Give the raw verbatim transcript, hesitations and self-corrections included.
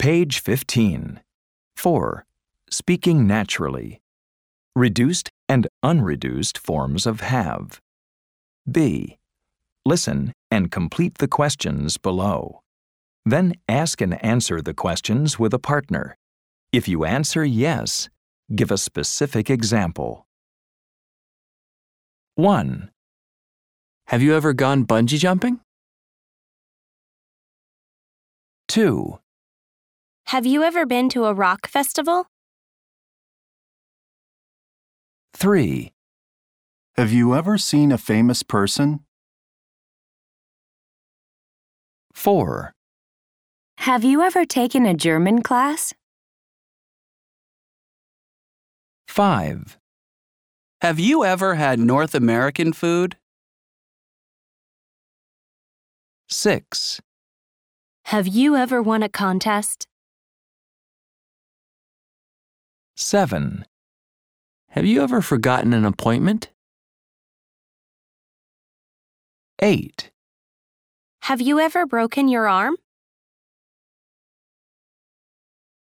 Page fifteen. four. Speaking naturally. Reduced and unreduced forms of have. B. Listen and complete the questions below. Then ask and answer the questions with a partner. If you answer yes, give a specific example. one. Have you ever gone bungee jumping? two. Have you ever been to a rock festival? three. Have you ever seen a famous person? four. Have you ever taken a German class? five. Have you ever had North American food? six. Have you ever won a contest? seven. Have you ever forgotten an appointment? eight. Have you ever broken your arm?